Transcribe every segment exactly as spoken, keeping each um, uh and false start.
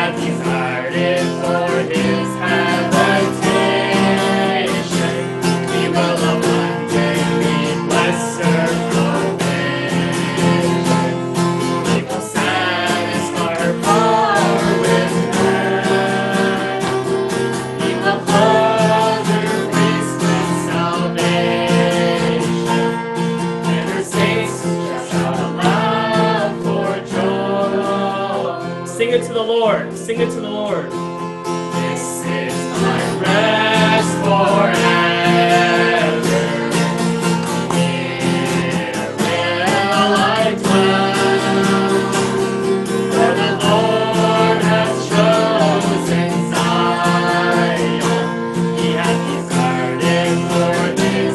hath desired it for his habitation. He will abundantly bless her provision. He will satisfy her poor with bread. He will clothe her priests with salvation, and her saints shall shout aloud for joy. Sing it to the Lord. Sing it to the Lord. This is my rest forever. Here will I dwell. For the Lord hath chosen Zion. He hath desired it for his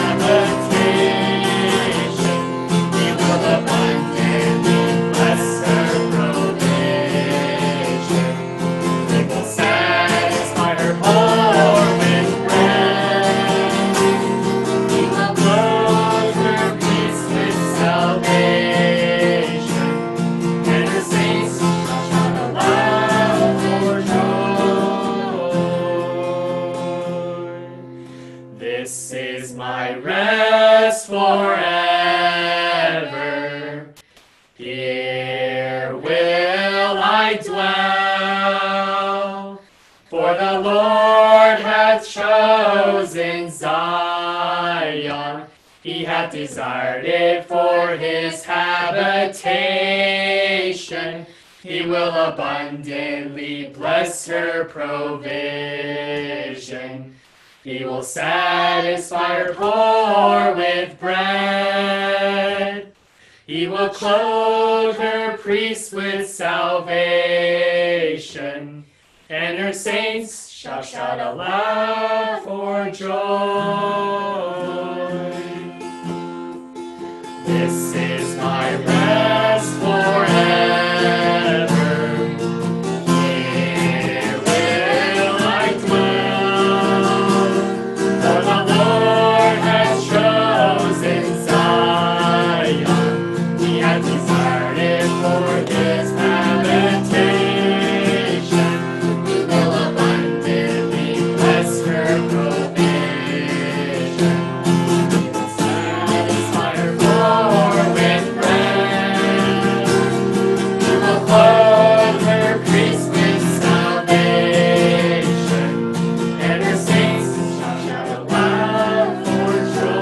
habitation. He will abundantly bless her provision. He will satisfy her poor with bread. He will clothe her peace with salvation, and her saints shall shout aloud for joy. This is my rest forever. Here will I dwell, for the Lord hath chosen Zion. He hath desired it for his habitation. He will abundantly bless her provision. He will satisfy her poor with bread. He will clothe her priests with salvation, and her saints shall shout aloud for joy. This is my rest forever. Here will I dwell, for the Lord hath chosen Zion. He hath desired it for his habitation. He will abundantly bless her provision. He will satisfy her poor with bread. He will clothe her priests with salvation, and her saints shall shout aloud for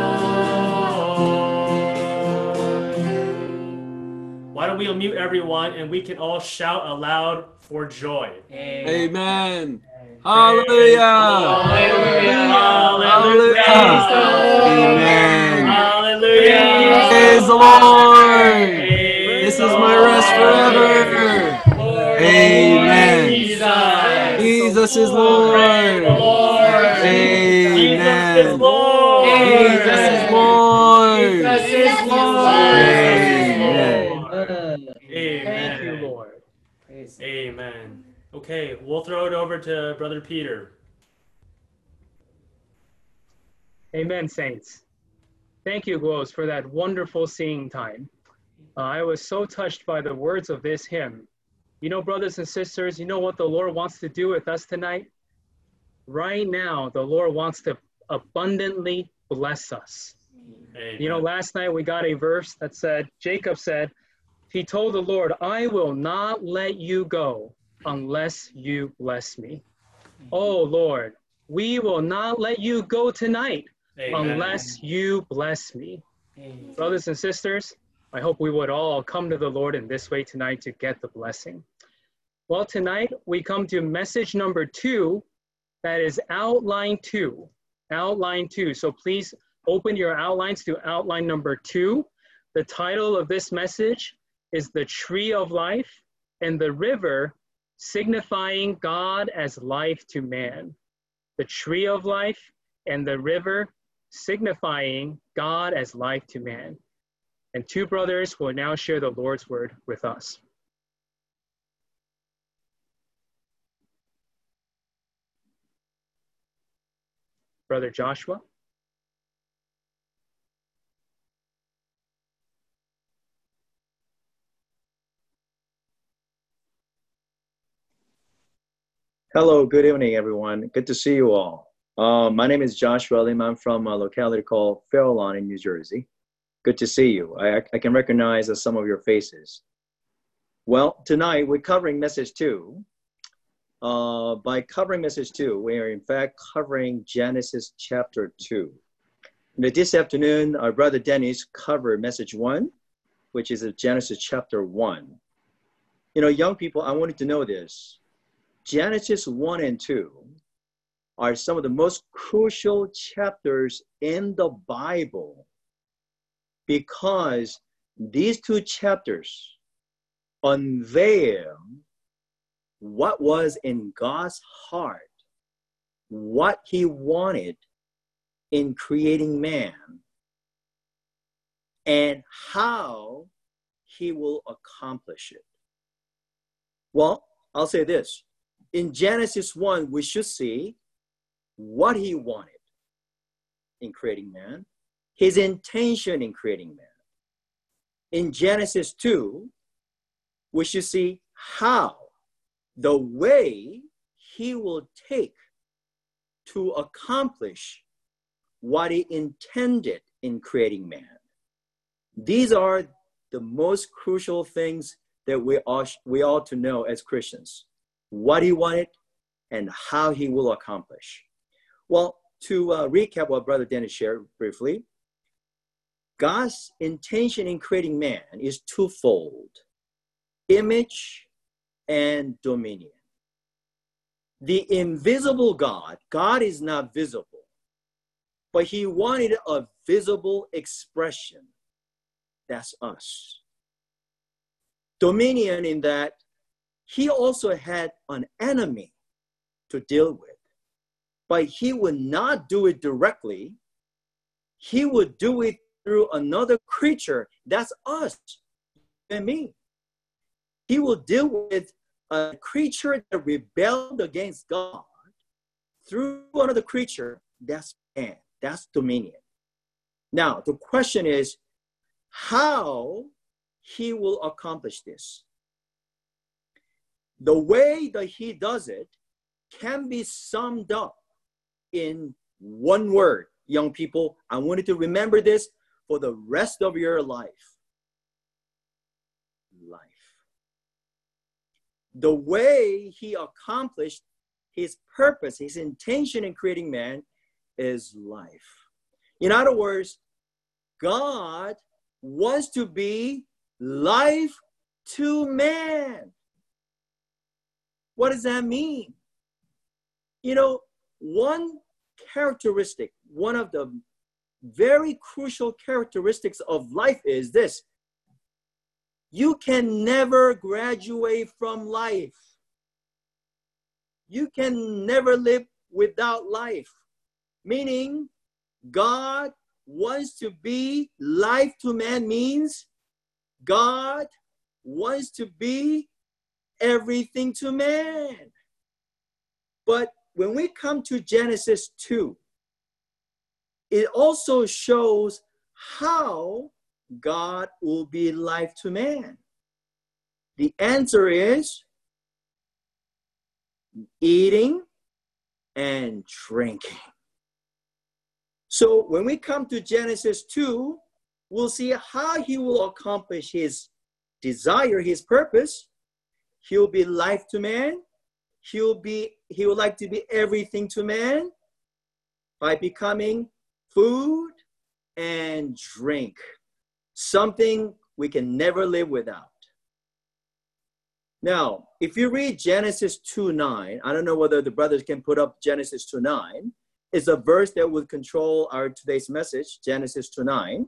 joy. Why don't we unmute everyone and we can all shout aloud for joy? Amen. Hallelujah. Hallelujah. Hallelujah. Amen. Hallelujah. Praise the Lord. Praise This the is my rest Lord. forever. Lord Amen. Jesus. Jesus is Praise the Lord. Lord. Amen. Jesus is Lord. Jesus is Lord. Jesus is Lord. Amen. Amen. Thank you, Lord. Amen. Okay, we'll throw it over to Brother Peter. Amen, saints. Thank you, Guos, for that wonderful singing time. Uh, I was so touched by the words of this hymn. You know, brothers and sisters, you know what the Lord wants to do with us tonight? Right now, the Lord wants to abundantly bless us. Amen. You know, last night we got a verse that said, Jacob said, he told the Lord, I will not let you go unless you bless me. Oh, Lord, we will not let you go tonight Amen. unless you bless me. Amen. Brothers and sisters, I hope we would all come to the Lord in this way tonight to get the blessing. Well, tonight we come to message number two, that is outline two. Outline two. So please open your outlines to outline number two. The title of this message is The Tree of Life and the River, signifying God as life to man. The tree of life and the river, signifying God as life to man. And two brothers will now share the Lord's word with us. Brother Joshua. Hello, good evening, everyone. Good to see you all. Uh, my name is Joshua Lim. I'm from a locality called Fairlawn in New Jersey. Good to see you. I, I can recognize uh, some of your faces. Well, tonight we're covering message two. Uh, by covering message two, we are in fact covering Genesis chapter two. And this afternoon, our brother Dennis covered message one, which is Genesis chapter one. You know, young people, I wanted to know this. Genesis one and two are some of the most crucial chapters in the Bible because these two chapters unveil what was in God's heart, what he wanted in creating man, and how he will accomplish it. Well, I'll say this. In Genesis one, we should see what he wanted in creating man, his intention in creating man. In Genesis two, we should see how, the way he will take to accomplish what he intended in creating man. These are the most crucial things that we ought, we ought to know as Christians. What he wanted and how he will accomplish. Well, to uh, recap what Brother Dennis shared briefly, God's intention in creating man is twofold: image and dominion. The invisible God, God is not visible, but he wanted a visible expression. That's us. Dominion in that he also had an enemy to deal with, but he would not do it directly. He would do it through another creature. That's us and me. He will deal with a creature that rebelled against God through another creature. That's man. That's dominion. Now, the question is how he will accomplish this. The way that he does it can be summed up in one word. Young people, I want you to remember this for the rest of your life. Life. The way he accomplished his purpose, his intention in creating man is life. In other words, God wants to be life to man. What does that mean? You know, one characteristic, one of the very crucial characteristics of life is this: you can never graduate from life. You can never live without life. Meaning, God wants to be life to man means God wants to be everything to man. But when we come to Genesis two, it also shows how God will be life to man. The answer is eating and drinking. So when we come to Genesis two, we'll see how he will accomplish his desire, his purpose. He'll be life to man. He'll be, he would like to be everything to man by becoming food and drink, something we can never live without. Now, if you read Genesis two nine, I don't know whether the brothers can put up Genesis two nine. It's a verse that would control our today's message, Genesis two nine.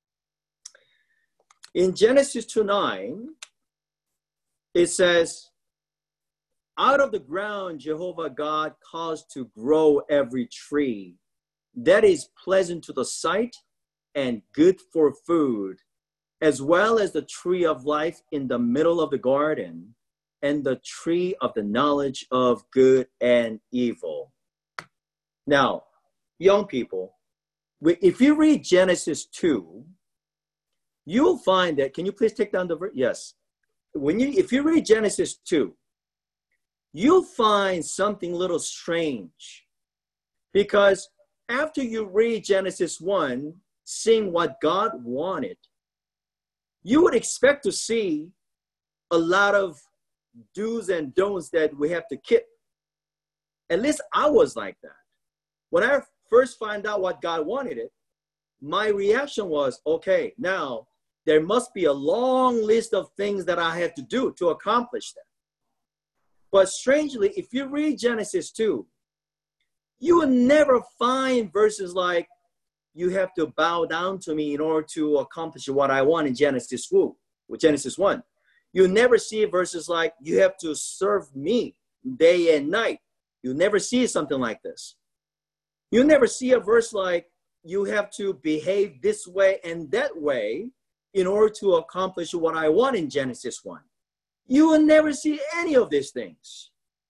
In Genesis two nine, it says, out of the ground Jehovah God caused to grow every tree that is pleasant to the sight and good for food, as well as the tree of life in the middle of the garden, and the tree of the knowledge of good and evil. Now, young people, if you read Genesis two, you'll find that, can you please take down the verse? Yes. When you, if you read Genesis two, you'll find something a little strange. Because after you read Genesis one, seeing what God wanted, you would expect to see a lot of do's and don'ts that we have to keep. At least I was like that. When I first found out what God wanted it, my reaction was, okay, now there must be a long list of things that I have to do to accomplish that. But strangely, if you read Genesis two, you will never find verses like, you have to bow down to me in order to accomplish what I want in Genesis two, with Genesis one. You never see verses like, you have to serve me day and night. You never see something like this. You never see a verse like, you have to behave this way and that way in order to accomplish what I want in Genesis one. You will never see any of these things.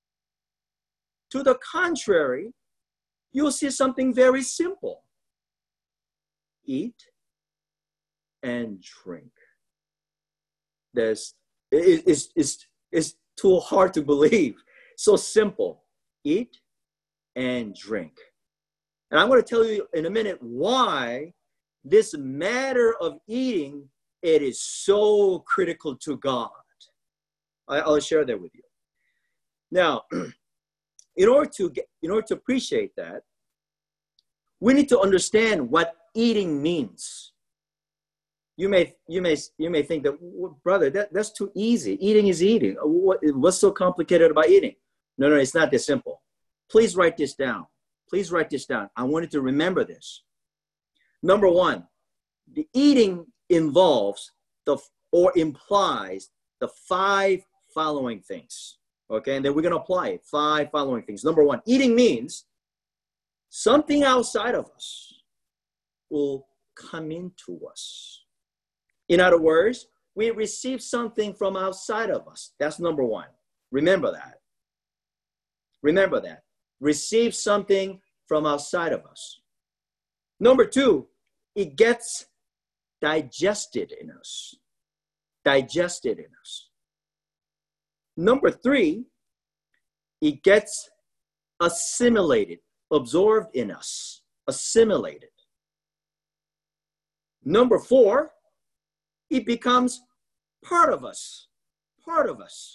To the contrary, you'll see something very simple. Eat and drink. There's, it, it's, it's, it's too hard to believe. So simple. Eat and drink. And I'm going to tell you in a minute why this matter of eating, it is so critical to God. I, I'll share that with you. Now, in order to get, in order to appreciate that, we need to understand what eating means. You may, you may, you may think that, well, brother, that, that's too easy. Eating is eating. What, what's so complicated about eating? No, no, it's not that simple. Please write this down. Please write this down. I want you to remember this. Number one, the eating involves the or implies the five following things. Okay, and then we're going to apply it. Five following things. Number one, eating means something outside of us will come into us. In other words, we receive something from outside of us. That's number one. Remember that. Remember that. Receive something from outside of us. Number two, it gets digested in us. Digested in us. Number three, it gets assimilated, absorbed in us, assimilated. Number four, it becomes part of us, part of us.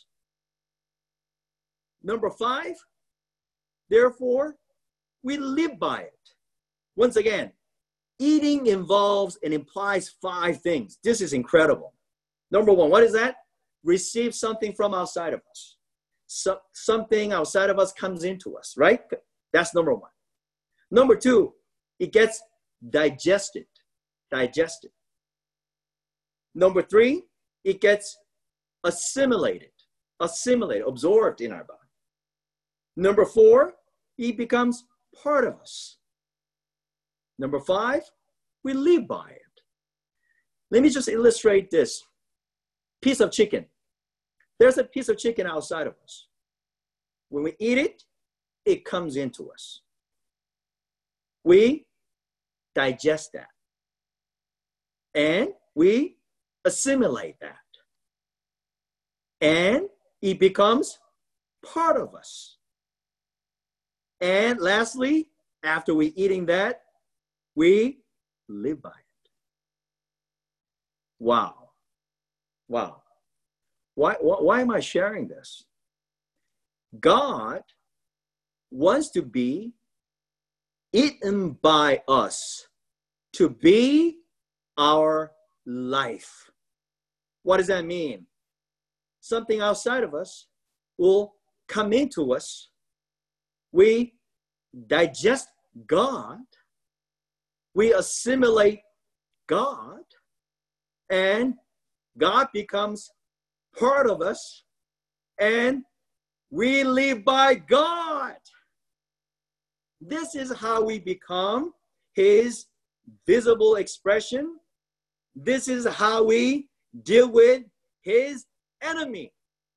Number five, therefore, we live by it. Once again, eating involves and implies five things. This is incredible. Number one, what is that? Receive something from outside of us. So, something outside of us comes into us, right? That's number one. Number two, it gets digested, digested. Number three, it gets assimilated, assimilated, absorbed in our body. Number four, it becomes part of us. Number five, we live by it. Let me just illustrate this. Piece of chicken. There's a piece of chicken outside of us. When we eat it, it comes into us. We digest that. And we assimilate that. And it becomes part of us. And lastly, after we eating that, we live by it. Wow. Wow. Why, why, why am I sharing this? God wants to be eaten by us, to be our life. What does that mean? Something outside of us will come into us. We digest God. We assimilate God. And God becomes part of us. And we live by God. This is how we become His visible expression. This is how we deal with His enemy.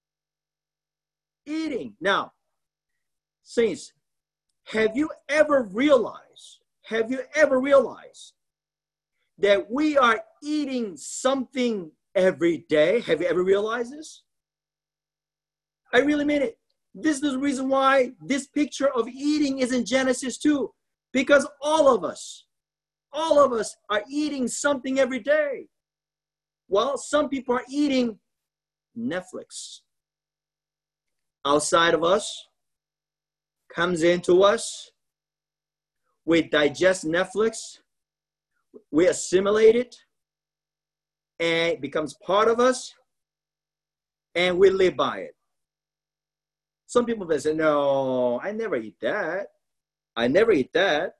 Eating. Now, saints, have you ever realized, have you ever realized that we are eating something every day? Have you ever realized this? I really mean it. This is the reason why this picture of eating is in Genesis two. Because all of us, all of us are eating something every day. Well, some people are eating Netflix. Outside of us, comes into us. We digest Netflix. We assimilate it. And it becomes part of us. And we live by it. Some people may say, no, I never eat that. I never eat that.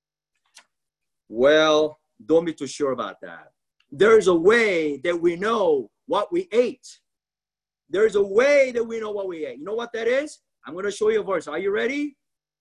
Well, don't be too sure about that. There's a way that we know what we ate. There's a way that we know what we ate. You know what that is? I'm going to show you a verse. Are you ready?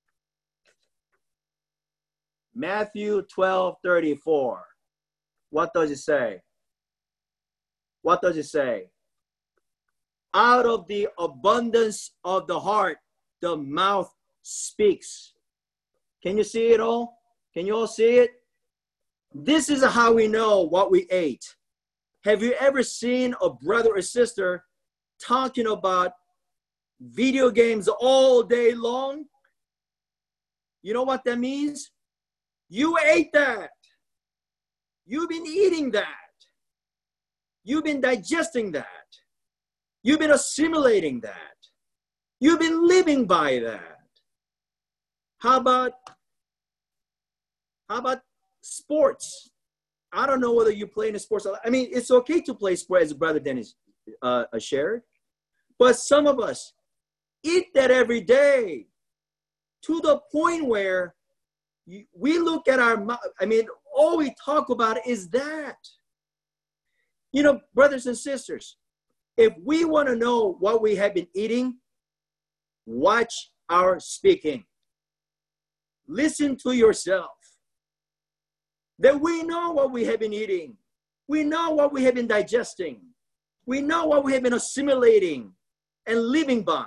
Matthew twelve thirty-four. What does it say? What does it say? Out of the abundance of the heart, the mouth speaks. Can you see it all? Can you all see it? This is how we know what we ate. Have you ever seen a brother or sister talking about video games all day long? You know what that means? You ate that. You've been eating that. You've been digesting that. You've been assimilating that. You've been living by that. How about, how about sports? I don't know whether you play in sports. I mean, it's okay to play sports, as Brother Dennis uh, shared. But some of us eat that every day to the point where we look at our mouth. I mean, all we talk about is that. You know, brothers and sisters, if we want to know what we have been eating, watch our speaking. Listen to yourself. That we know what we have been eating. We know what we have been digesting. We know what we have been assimilating and living by.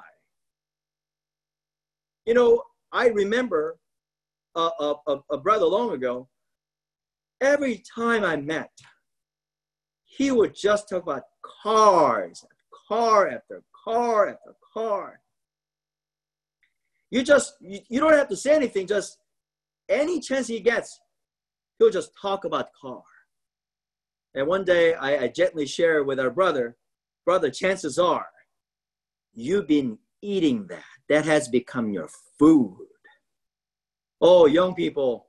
You know, I remember a, a, a brother long ago, every time I met, he would just talk about cars, car after car after car. You just, you, you don't have to say anything, just any chance he gets, he'll just talk about car. And one day I, I gently shared with our brother, brother, chances are you've been eating that. That has become your food. Oh, young people,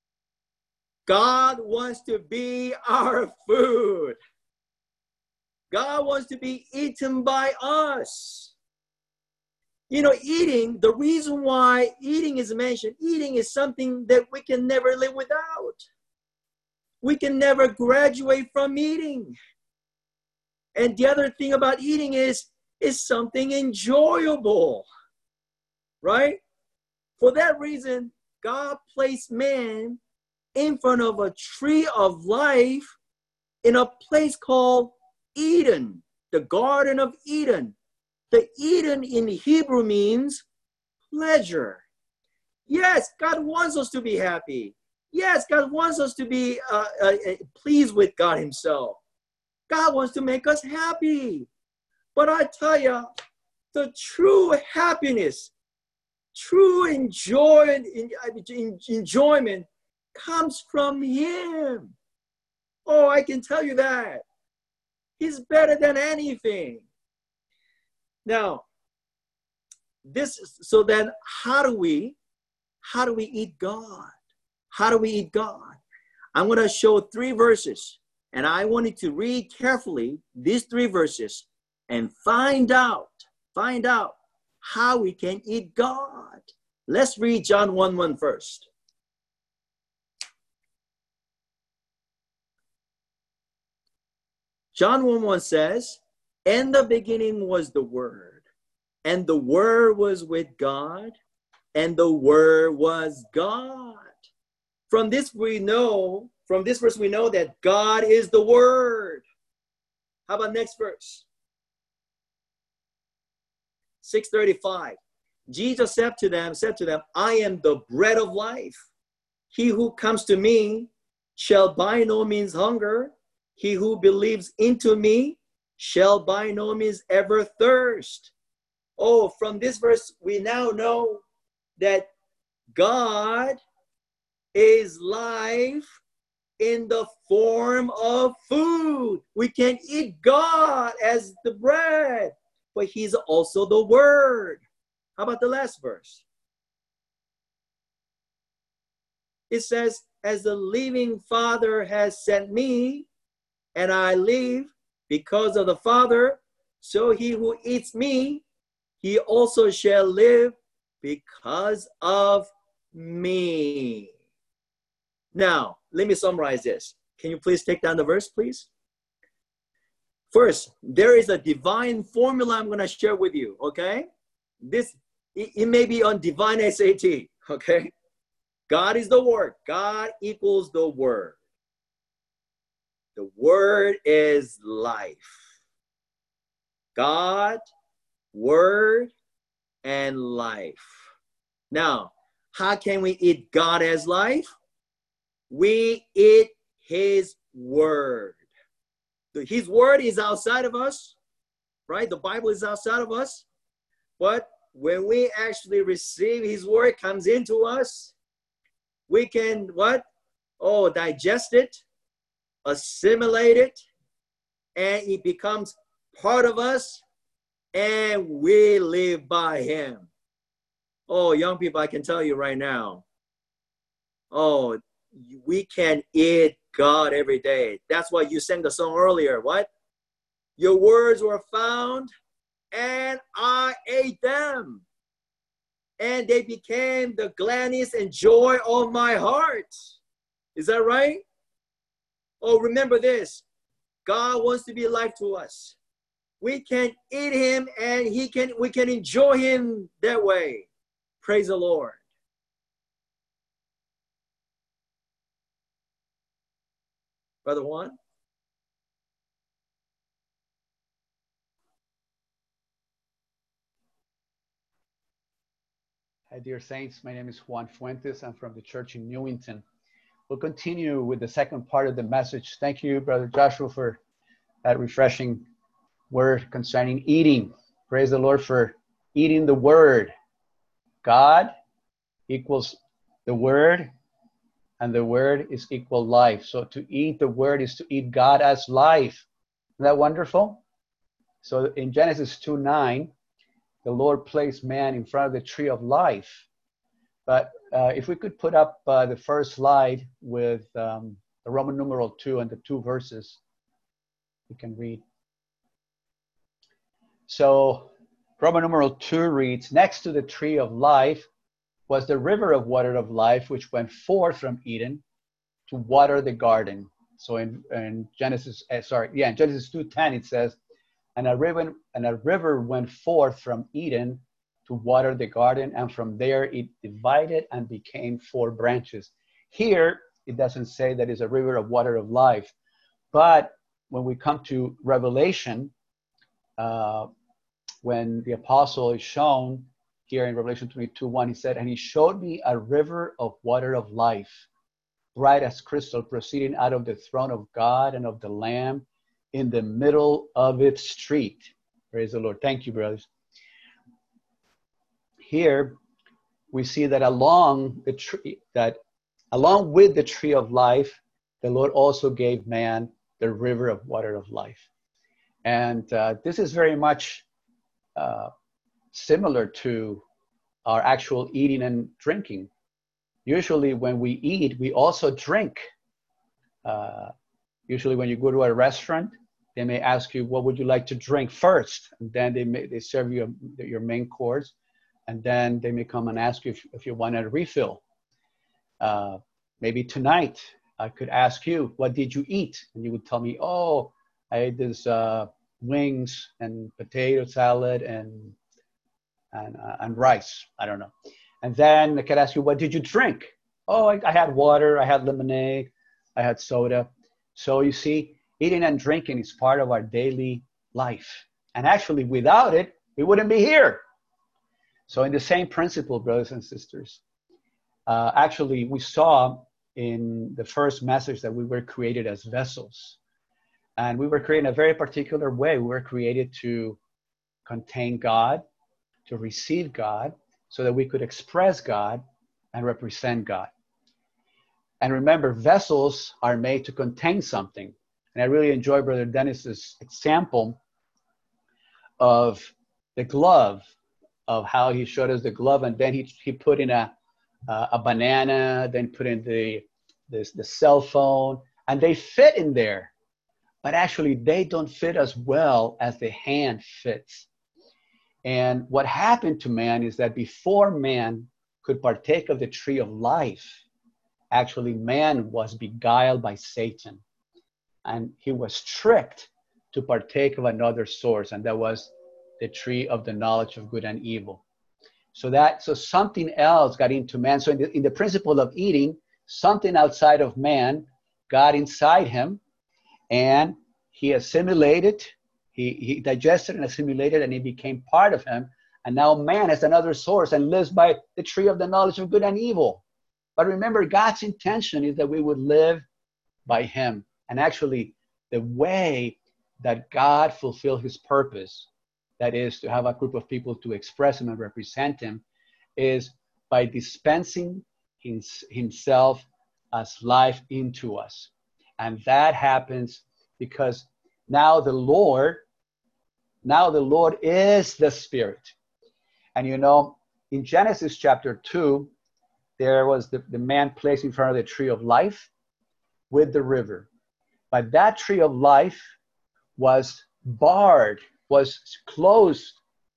God wants to be our food. God wants to be eaten by us. You know, eating, the reason why eating is mentioned, eating is something that we can never live without. We can never graduate from eating. And the other thing about eating is, is something enjoyable, right? For that reason, God placed man in front of a tree of life in a place called Eden, the Garden of Eden. The Eden in Hebrew means pleasure. Yes, God wants us to be happy. Yes, God wants us to be uh, uh, pleased with God himself. God wants to make us happy. But I tell you, the true happiness, true enjoy, enjoyment comes from him. Oh, I can tell you that. He's better than anything. Now, this, so then how do we, how do we eat God? How do we eat God? I'm going to show three verses, and I want you to read carefully these three verses and find out, find out how we can eat God. Let's read John one one first. John one one says, "In the beginning was the Word, and the Word was with God, and the Word was God." From this we know, from this verse we know that God is the Word. How about next verse? six thirty-five. Jesus said to them, said to them, "I am the bread of life. He who comes to me shall by no means hunger. He who believes into me shall by no means ever thirst. Oh, from this verse, we now know that God is life in the form of food. We can eat God as the bread, but he's also the word. How about the last verse? It says, as the living Father has sent me, and I live because of the Father, so he who eats me, he also shall live because of me. Now, let me summarize this. Can you please take down the verse, please? First, there is a divine formula I'm going to share with you, okay? This, it, it may be on divine S A T, okay? God is the Word. God equals the Word. The Word is life. God, Word, and life. Now, how can we eat God as life? We eat his word. His word is outside of us, right? The Bible is outside of us. But when we actually receive his word, it comes into us, we can what? Oh, digest it, assimilate it, and it becomes part of us, and we live by him. Oh, young people, I can tell you right now, oh, we can eat God every day. That's why you sang the song earlier. What? Your words were found, and I ate them. And they became the gladness and joy of my heart. Is that right? Oh, remember this. God wants to be life to us. We can eat him, and he can. we can enjoy him that way. Praise the Lord. Brother Juan? Hi, dear saints. My name is Juan Fuentes. I'm from the church in Newington. We'll continue with the second part of the message. Thank you, Brother Joshua, for that refreshing word concerning eating. Praise the Lord for eating the word. God equals the word, and the word is equal life. So to eat the word is to eat God as life. Isn't that wonderful? So in Genesis two nine, the Lord placed man in front of the tree of life. But uh, if we could put up uh, the first slide with um, the Roman numeral two and the two verses, we can read. So Roman numeral two reads, next to the tree of life was the river of water of life, which went forth from Eden to water the garden. So in, in Genesis, uh, sorry, yeah, in Genesis two ten, it says, and a river, and a river went forth from Eden to water the garden, and from there it divided and became four branches. Here, it doesn't say that it's a river of water of life, but when we come to Revelation, uh, when the apostle is shown here in Revelation twenty-two one, he said, and he showed me a river of water of life, bright as crystal, proceeding out of the throne of God and of the Lamb, in the middle of its street. Praise the Lord. Thank you, brothers. Here we see that along the tree, that along with the tree of life, the Lord also gave man the river of water of life. And uh, this is very much uh, similar to our actual eating and drinking. Usually when we eat, we also drink. Uh, usually when you go to a restaurant, they may ask you, what would you like to drink first? And then they may, they serve you a, your main course. And then they may come and ask you if, if you want a refill. Uh, maybe tonight, I could ask you, what did you eat? And you would tell me, oh, I ate this uh, wings and potato salad and, and, uh, and rice. I don't know. And then I could ask you, what did you drink? Oh, I, I had water, I had lemonade, I had soda. So you see, eating and drinking is part of our daily life. And actually, without it, we wouldn't be here. So in the same principle, brothers and sisters, uh, actually, we saw in the first message that we were created as vessels. And we were created in a very particular way. We were created to contain God. to receive God so that we could express God and represent God. And remember, vessels are made to contain something. And I really enjoy Brother Dennis's example of the glove, of how he showed us the glove, and then he, he put in a, uh, a banana, then put in the, the, the cell phone, and they fit in there. But actually, they don't fit as well as the hand fits. And what happened to man is that before man could partake of the tree of life, actually man was beguiled by Satan. And he was tricked to partake of another source, and that was the tree of the knowledge of good and evil. So that so something else got into man. So in the, in the principle of eating, something outside of man got inside him, and he assimilated, he, he digested and assimilated, and he became part of him. And now man has another source and lives by the tree of the knowledge of good and evil. But remember, God's intention is that we would live by him. And actually, the way that God fulfilled his purpose, that is to have a group of people to express him and represent him, is by dispensing his, himself as life into us. And that happens because now the Lord, now the Lord is the Spirit. And you know, in Genesis chapter two, there was the, the man placed in front of the tree of life with the river. But that tree of life was barred, was closed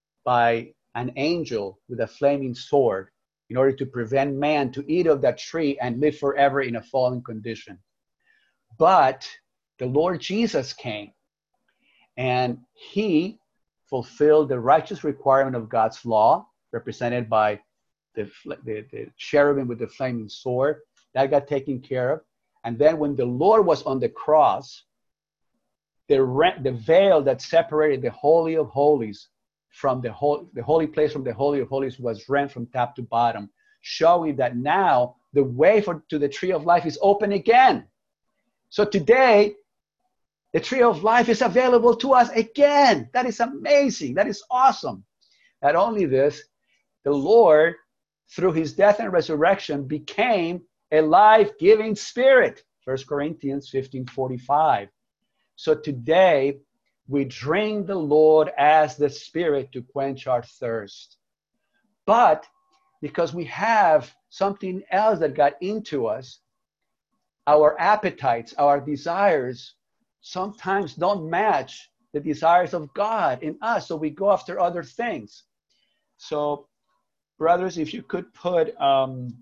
by an angel with a flaming sword in order to prevent man to eat of that tree and live forever in a fallen condition. But the Lord Jesus came, and he fulfilled the righteous requirement of God's law, represented by the, the, the cherubim with the flaming sword. That got taken care of. And then when the Lord was on the cross, the, rent, the veil that separated the Holy of Holies from the, hol the holy place from the Holy of Holies was rent from top to bottom, showing that now the way for, to the tree of life is open again. So today, the tree of life is available to us again. That is amazing. That is awesome. Not only this, the Lord, through his death and resurrection, became a life-giving spirit. First Corinthians fifteen forty-five. So today, we drink the Lord as the Spirit to quench our thirst. But because we have something else that got into us, our appetites, our desires, sometimes don't match the desires of God in us. So we go after other things. So, brothers, if you could put um,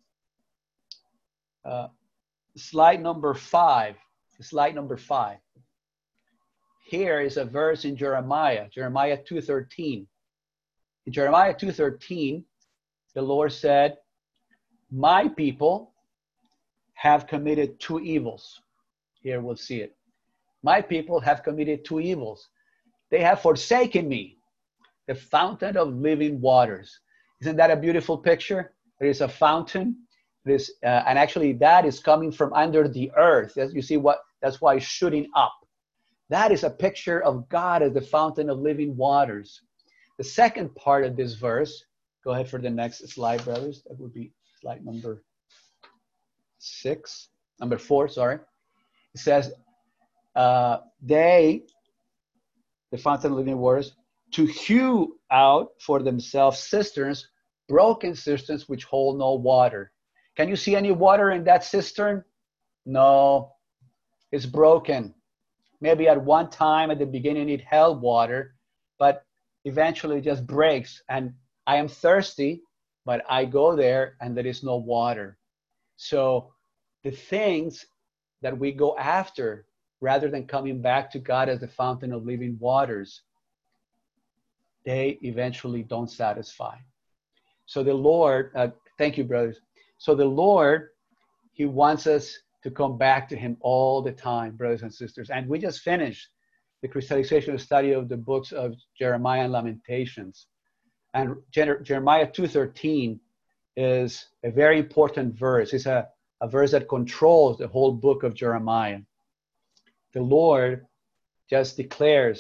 uh, slide number five, slide number five. Here is a verse in Jeremiah, Jeremiah two thirteen. In Jeremiah two thirteen, the Lord said, my people have committed two evils. Here we'll see it. My people have committed two evils. They have forsaken me, the fountain of living waters. Isn't that a beautiful picture? There is a fountain. This, uh, and actually that is coming from under the earth. As you see, what that's why it's shooting up. That is a picture of God as the fountain of living waters. The second part of this verse, go ahead for the next slide, brothers. That would be slide number six, number four, sorry. It says, uh, they, the fountain of living waters, to hew out for themselves cisterns, broken cisterns which hold no water. Can you see any water in that cistern? No, it's broken. Maybe at one time at the beginning it held water, but eventually it just breaks. And I am thirsty, but I go there and there is no water. So the things that we go after, rather than coming back to God as the fountain of living waters, they eventually don't satisfy. So the Lord, uh, thank you, brothers. So the Lord, he wants us to come back to him all the time, brothers and sisters. And we just finished the crystallization study of the books of Jeremiah and Lamentations. And Jer Jeremiah two thirteen is a very important verse. It's a, a verse that controls the whole book of Jeremiah. The Lord just declares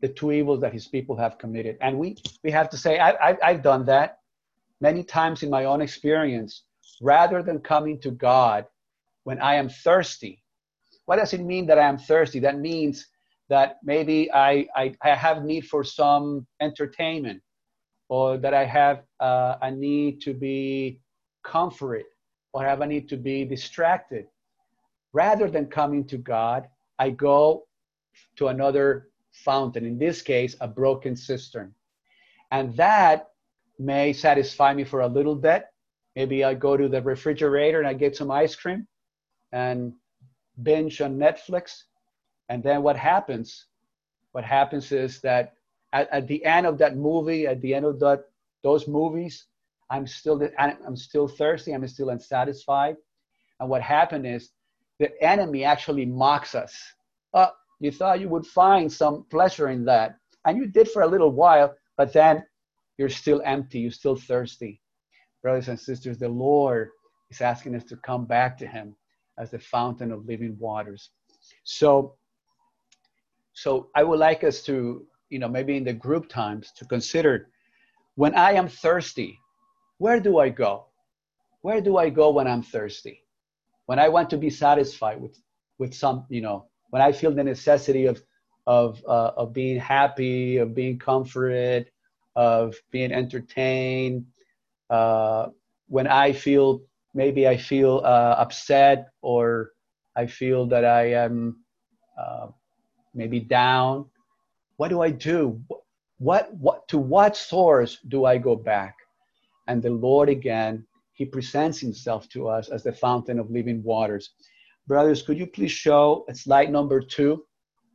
the two evils that his people have committed. And we, we have to say, I, I, I've done that many times in my own experience. Rather than coming to God when I am thirsty. What does it mean that I am thirsty? That means that maybe I, I, I have need for some entertainment, or that I have uh, a need to be comforted, or have a need to be distracted. Rather than coming to God, I go to another fountain, in this case, a broken cistern. And that may satisfy me for a little bit. Maybe I go to the refrigerator and I get some ice cream and binge on Netflix. And then what happens? What happens is that at, at the end of that movie, at the end of that, those movies, I'm still, I'm still thirsty. I'm still unsatisfied. And what happened is the enemy actually mocks us. Oh, you thought you would find some pleasure in that. And you did for a little while, but then you're still empty. You're still thirsty. Brothers and sisters, the Lord is asking us to come back to him as the fountain of living waters. So, so I would like us to, you know, maybe in the group times to consider, when I am thirsty, where do I go? Where do I go when I'm thirsty? When I want to be satisfied with, with some, you know, when I feel the necessity of, of, uh, of being happy, of being comforted, of being entertained, uh, when I feel, maybe I feel uh, upset, or I feel that I am uh, maybe down, what do I do? What, what, to what source do I go back? And the Lord, again, he presents himself to us as the fountain of living waters. Brothers, could you please show slide number two?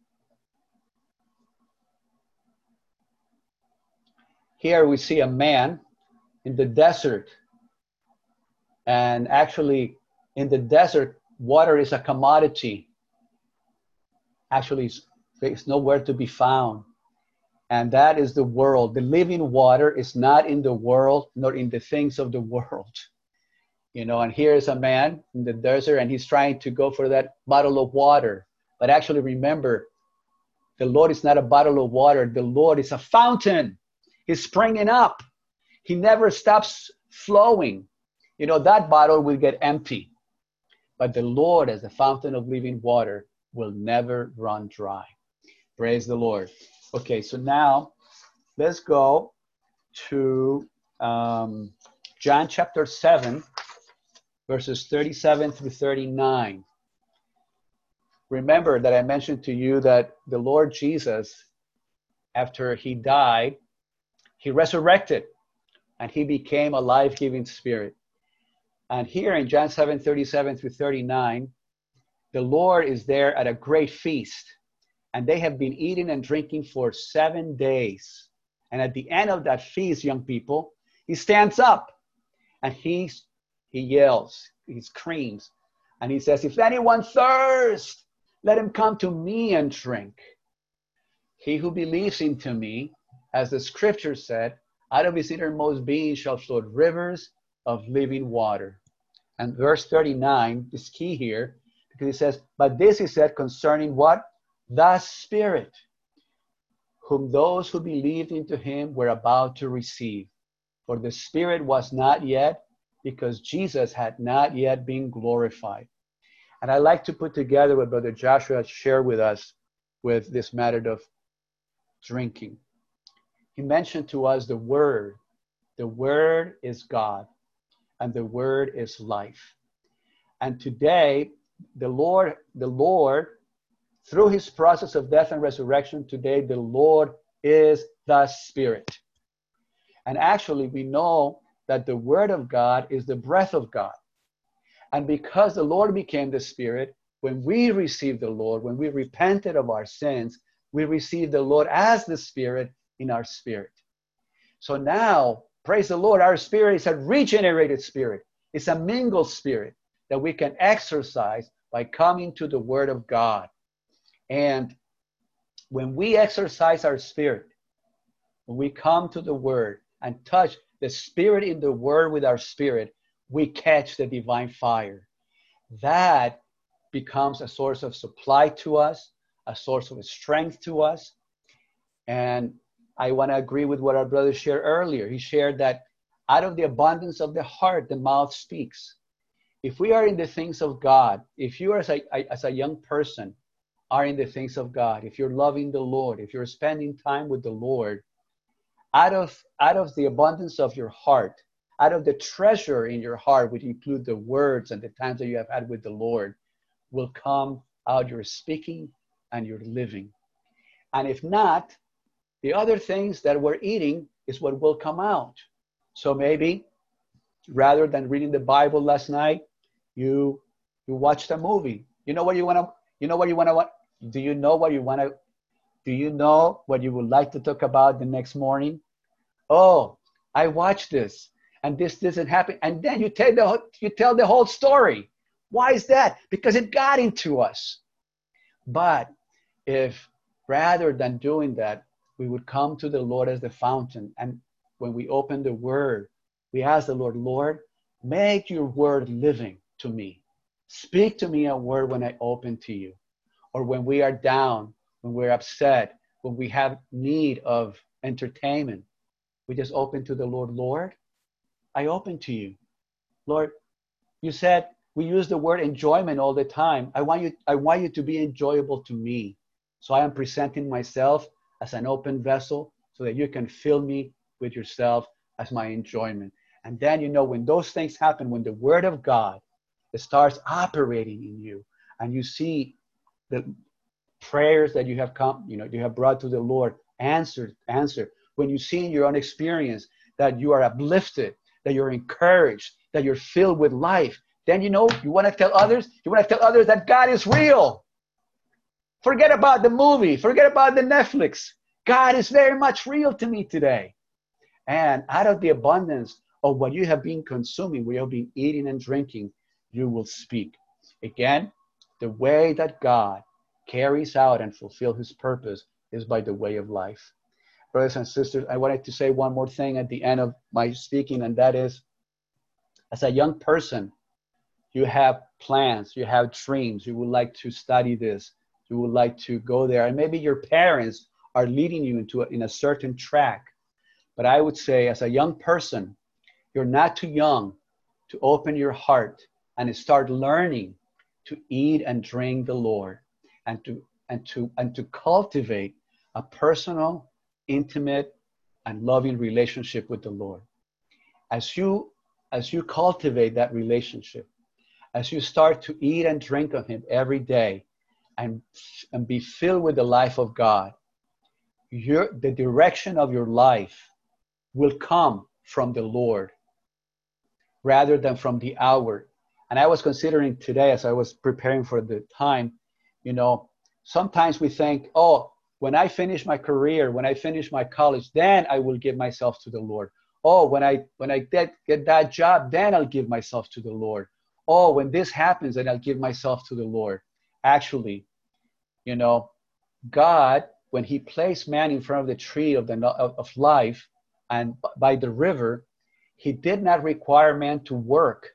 Here we see a man in the desert. And actually, in the desert, water is a commodity. Actually, it's, it's nowhere to be found. And that is the world. The living water is not in the world, nor in the things of the world. You know, and here is a man in the desert, and he's trying to go for that bottle of water. But actually, remember, the Lord is not a bottle of water. The Lord is a fountain. He's springing up. He never stops flowing. You know, that bottle will get empty. But the Lord, as the fountain of living water, will never run dry. Praise the Lord. Okay, so now let's go to um, John chapter seven, verses thirty-seven through thirty-nine. Remember that I mentioned to you that the Lord Jesus, after he died, he resurrected and he became a life-giving spirit. And here in John seven, thirty-seven through thirty-nine, the Lord is there at a great feast. And they have been eating and drinking for seven days. And at the end of that feast, young people, he stands up and he's, he yells, he screams. And he says, if anyone thirsts, let him come to me and drink. He who believes into me, as the scripture said, out of his innermost being shall flow rivers of living water. And verse thirty-nine is key here, because it says, but this is said concerning what? The Spirit, whom those who believed into him were about to receive. For the Spirit was not yet, because Jesus had not yet been glorified. And I'd like to put together what Brother Joshua shared with us with this matter of drinking. He mentioned to us the Word. The Word is God, and the Word is life. And today, the Lord, the Lord, through his process of death and resurrection, today the Lord is the Spirit. And actually, we know that the Word of God is the breath of God. And because the Lord became the Spirit, when we received the Lord, when we repented of our sins, we received the Lord as the Spirit in our spirit. So now, praise the Lord, our spirit is a regenerated spirit. It's a mingled spirit that we can exercise by coming to the Word of God. And when we exercise our spirit, when we come to the Word and touch the Spirit in the Word with our spirit, we catch the divine fire. That becomes a source of supply to us, a source of strength to us. And I want to agree with what our brother shared earlier. He shared that out of the abundance of the heart, the mouth speaks. If we are in the things of God, if you as a, as a young person are in the things of God, if you're loving the Lord, if you're spending time with the Lord, out of, out of the abundance of your heart, out of the treasure in your heart, which include the words and the times that you have had with the Lord, will come out your speaking and your living. And if not, the other things that we're eating is what will come out. So maybe rather than reading the Bible last night, you you watched a movie. You know what you want to, you know what you want to, do you know what you want to, do you know what you would like to talk about the next morning? Oh, I watched this and this doesn't happen. And then you tell the, you tell the whole story. Why is that? Because it got into us. But if rather than doing that, we would come to the Lord as the fountain, and when we open the word, we ask the Lord, Lord, make your word living to me. Speak to me a word when I open to you. Or when we are down, when we're upset, when we have need of entertainment, we just open to the Lord, Lord, I open to you. Lord, you said we use the word enjoyment all the time. I want you, I want you to be enjoyable to me. So I am presenting myself as an open vessel so that you can fill me with yourself as my enjoyment. And then, you know, when those things happen, when the word of God starts operating in you and you see the prayers that you have come, you know, you have brought to the Lord answered, answered. When you see in your own experience that you are uplifted, that you're encouraged, that you're filled with life, then, you know, you want to tell others, you want to tell others that God is real. Forget about the movie. Forget about the Netflix. God is very much real to me today. And out of the abundance of what you have been consuming, what you have been eating and drinking, you will speak. Again, the way that God carries out and fulfills his purpose is by the way of life. Brothers and sisters, I wanted to say one more thing at the end of my speaking, and that is, as a young person, you have plans, you have dreams, you would like to study this, you would like to go there, and maybe your parents are leading you into a, in a certain track. But I would say, as a young person, you're not too young to open your heart and start learning to eat and drink the Lord, and to and to and to cultivate a personal, intimate, and loving relationship with the Lord. As you as you cultivate that relationship, as you start to eat and drink of him every day, and and be filled with the life of God, your the direction of your life will come from the Lord rather than from the outward. And I was considering today, as I was preparing for the time, you know, sometimes we think, oh, when I finish my career, when I finish my college, then I will give myself to the Lord. Oh, when I when I get, get that job, then I'll give myself to the Lord. Oh, when this happens, then I'll give myself to the Lord. Actually, you know, God, when he placed man in front of the tree of, the, of, of life and by the river, he did not require man to work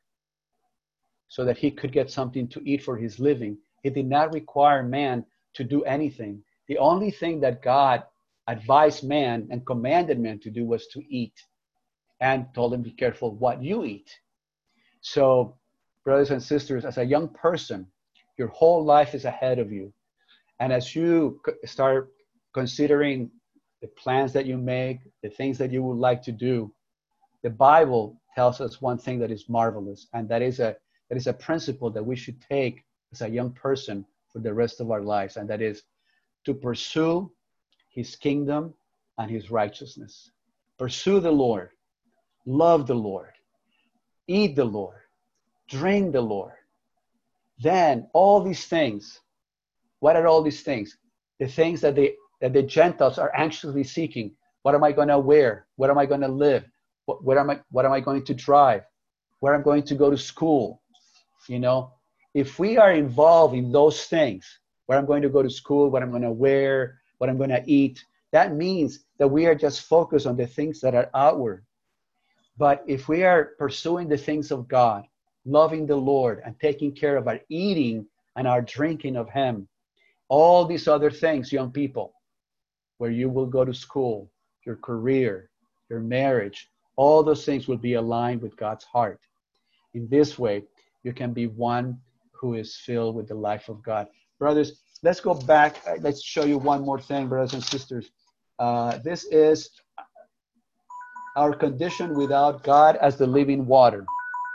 so that he could get something to eat for his living. He did not require man to do anything. The only thing that God advised man and commanded man to do was to eat, and told him, be careful what you eat. So, brothers and sisters, as a young person, your whole life is ahead of you. And as you start considering the plans that you make, the things that you would like to do, the Bible tells us one thing that is marvelous, and that is a that is a principle that we should take as a young person for the rest of our lives, and that is to pursue his kingdom and his righteousness. Pursue the Lord, love the Lord, eat the Lord, drink the Lord. Then all these things, what are all these things? The things that they that the Gentiles are anxiously seeking. What am I going to wear? What am I going to live? What, what am I what am I going to drive? Where I'm going to go to school? You know, if we are involved in those things, where I'm going to go to school, what I'm going to wear, what I'm going to eat, that means that we are just focused on the things that are outward. But if we are pursuing the things of God, loving the Lord and taking care of our eating and our drinking of him, all these other things, young people, where you will go to school, your career, your marriage, all those things will be aligned with God's heart. In this way, you can be one who is filled with the life of God. Brothers, let's go back. Let's show you one more thing, brothers and sisters. Uh, this is our condition without God as the living water.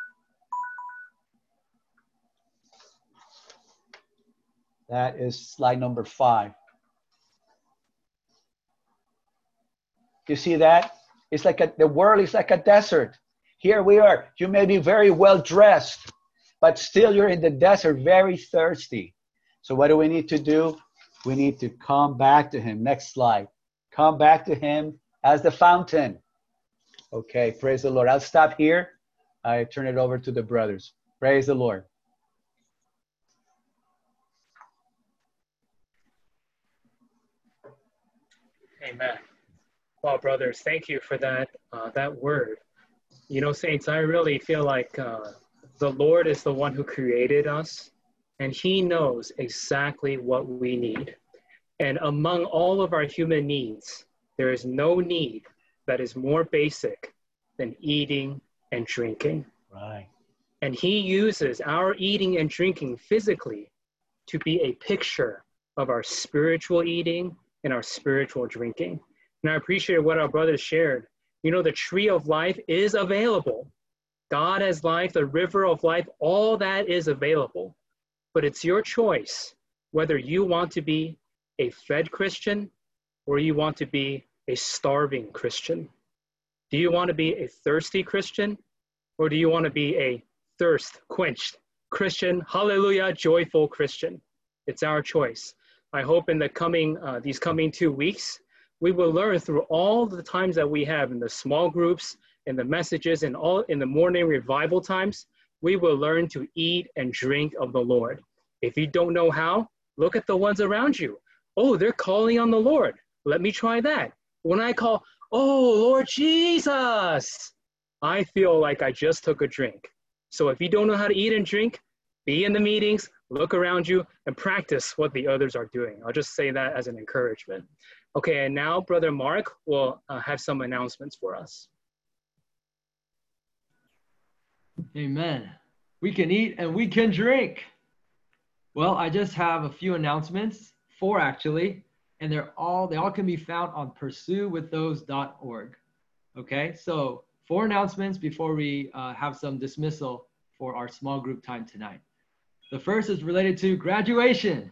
That is slide number five. You see that? It's like a, the world is like a desert. Here we are. You may be very well dressed, but still you're in the desert, very thirsty. So what do we need to do? We need to come back to him. Next slide. Come back to him as the fountain. Okay, praise the Lord. I'll stop here. I turn it over to the brothers. Praise the Lord. Amen. Well, brothers, thank you for that uh, that word. You know, saints, I really feel like uh, the Lord is the one who created us, and he knows exactly what we need. And among all of our human needs, there is no need that is more basic than eating and drinking. Right. And he uses our eating and drinking physically to be a picture of our spiritual eating and our spiritual drinking. And I appreciate what our brothers shared. You know, the tree of life is available. God as life, the river of life, all that is available. But it's your choice whether you want to be a fed Christian or you want to be a starving Christian. Do you want to be a thirsty Christian or do you want to be a thirst quenched Christian? Hallelujah, joyful Christian. It's our choice. I hope in the coming, uh, these coming two weeks, we will learn through all the times that we have in the small groups, in the messages, and all in the morning revival times, we will learn to eat and drink of the Lord. If you don't know how, look at the ones around you. Oh, they're calling on the Lord. Let me try that. When I call, oh, Lord Jesus, I feel like I just took a drink. So if you don't know how to eat and drink, be in the meetings, look around you, and practice what the others are doing. I'll just say that as an encouragement. Okay, and now Brother Mark will uh, have some announcements for us. Amen. We can eat and we can drink. Well, I just have a few announcements, four actually, and they're all, they all can be found on pursue with those dot org. Okay, so four announcements before we uh, have some dismissal for our small group time tonight. The first is related to graduation.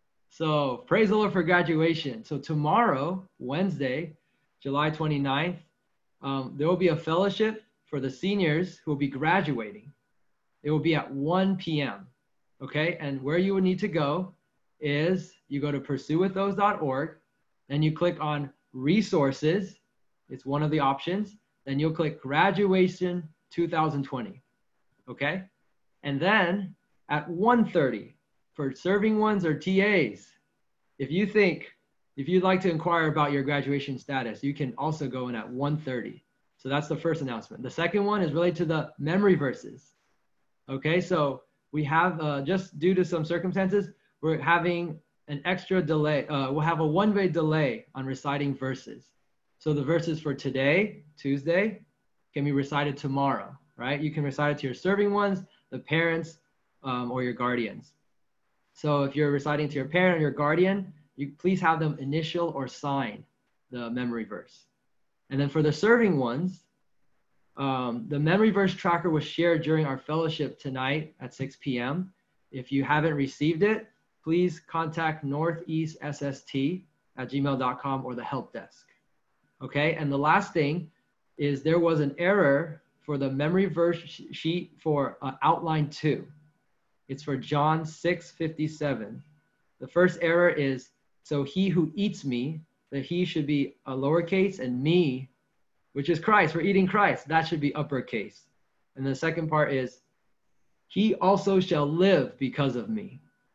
So praise the Lord for graduation. So tomorrow, Wednesday, July twenty-ninth, um, there will be a fellowship for the seniors who will be graduating. It will be at one p m Okay, and where you would need to go is you go to pursue with those dot org, then you click on resources. It's one of the options. Then you'll click graduation two thousand twenty. Okay, and then at one thirty, for serving ones or T As, if you think, if you'd like to inquire about your graduation status, you can also go in at one thirty. So that's the first announcement. The second one is related to the memory verses. Okay, so we have, uh, just due to some circumstances, we're having an extra delay. Uh, we'll have a one-way delay on reciting verses. So the verses for today, Tuesday, can be recited tomorrow, right? You can recite it to your serving ones, the parents, um, or your guardians. So if you're reciting to your parent or your guardian, you please have them initial or sign the memory verse. And then for the serving ones, um, the memory verse tracker was shared during our fellowship tonight at six p m If you haven't received it, please contact northeast S S T at gmail dot com or the help desk. Okay, and the last thing is there was an error for the memory verse sheet for uh, outline two. It's for John six fifty-seven. The first error is, so he who eats me, the he should be a lowercase, and me, which is Christ, we're eating Christ, that should be uppercase. And the second part is, he also shall live because of me.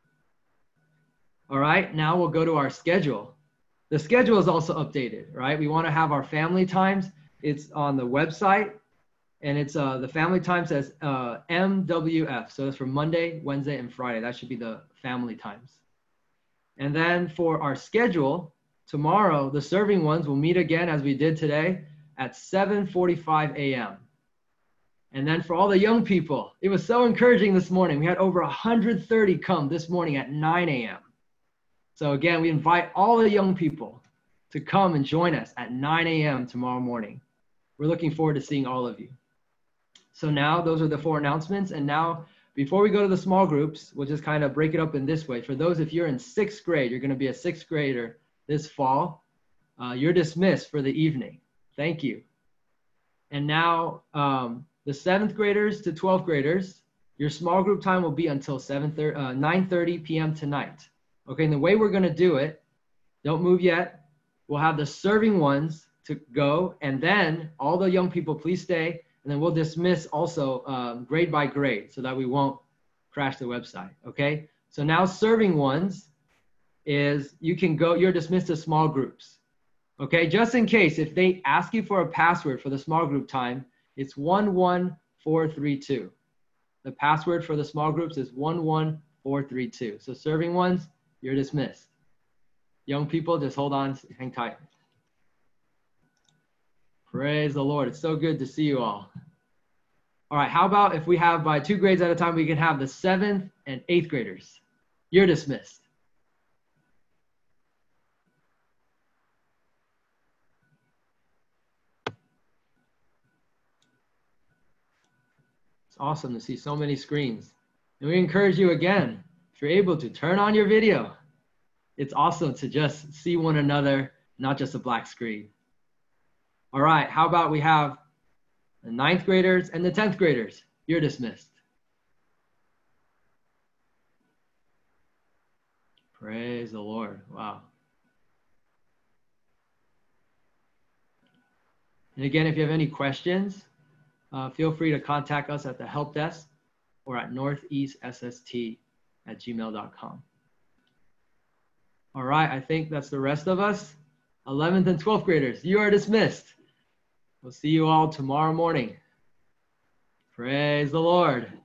All right, now we'll go to our schedule. The schedule is also updated, right? We want to have our family times. It's on the website. And it's uh, the family time says uh, M W F. So it's for Monday, Wednesday, and Friday. That should be the family times. And then for our schedule, tomorrow, the serving ones will meet again as we did today at seven forty-five a m And then for all the young people, it was so encouraging this morning. We had over one hundred thirty come this morning at nine a m So again, we invite all the young people to come and join us at nine a m tomorrow morning. We're looking forward to seeing all of you. So now those are the four announcements. And now before we go to the small groups, we'll just kind of break it up in this way. For those, if you're in sixth grade, you're going to be a sixth grader this fall, uh, you're dismissed for the evening. Thank you. And now um, the seventh graders to twelfth graders, your small group time will be until nine thirty p m tonight. Okay, and the way we're going to do it, don't move yet. We'll have the serving ones to go, and then all the young people, please stay, and then we'll dismiss also um, grade by grade so that we won't crash the website, okay? So now serving ones is you can go, you're dismissed to small groups, okay? Just in case, if they ask you for a password for the small group time, it's one one four three two. The password for the small groups is one one four three two. So serving ones, you're dismissed. Young people, just hold on, hang tight. Praise the Lord. It's so good to see you all. All right, how about if we have by two grades at a time, we can have the seventh and eighth graders. You're dismissed. It's awesome to see so many screens. And we encourage you again, if you're able to, turn on your video. It's awesome to just see one another, not just a black screen. All right, how about we have the ninth graders and the tenth graders? You're dismissed. Praise the Lord. Wow. And again, if you have any questions, uh, feel free to contact us at the help desk or at northeast s s t at gmail dot com. All right, I think that's the rest of us. eleventh and twelfth graders, you are dismissed. We'll see you all tomorrow morning. Praise the Lord.